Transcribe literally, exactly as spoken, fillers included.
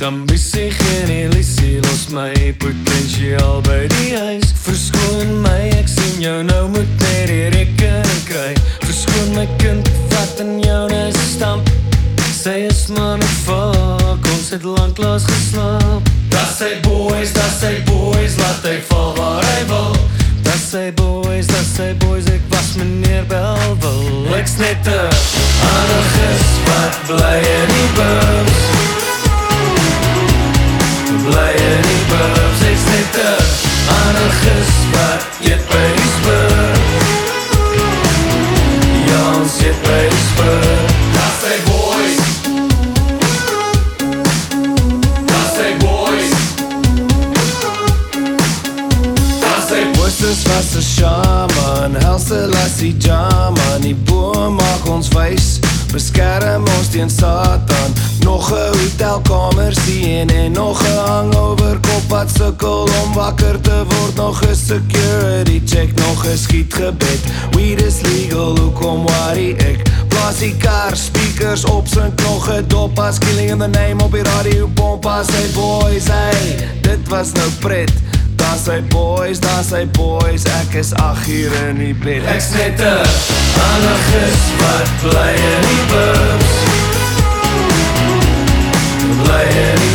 ambisie, geen illusie, los my potensiaal by die huis. Verskoon my, ek sien jou nou moet net die rekening kry. Verskoon my kind, wat in jou is stamp. Sy is man en fuck, ons het lanklaas geslaap. Dat sy boys, dat sy boys, laat hy val waar hy wil. Dat sy boys, dat sy boys, ek was meneer Belwel. Ek's net 'n anarchist wat bly in die burbs. Bly in die burbs, ek's net 'n anarchist wat eet by die spur. Ja, ons eet by die spur. Dat sy boys, dat sy boys, dat sy boys is was 'n shaman, helse lassie jaman. Die boom maak ons wys, beskerm ons teen Satan. Nog 'n hotelkamer sien en nog 'n hangover kop wat sukkel om wakker te word. Nog 'n security check, nog 'n skietgebed. Weed is legal, hoekom worry ek? Blaas die kar, speakers op sy nog 'n dop as killing in the name op die radio pomp as hy boys, hey, dit was nou pret. Daar sy boys, daar sy boys, ek is ag hier in die bed. Ek's net 'n anarchist wat bly in die burbs. Bly in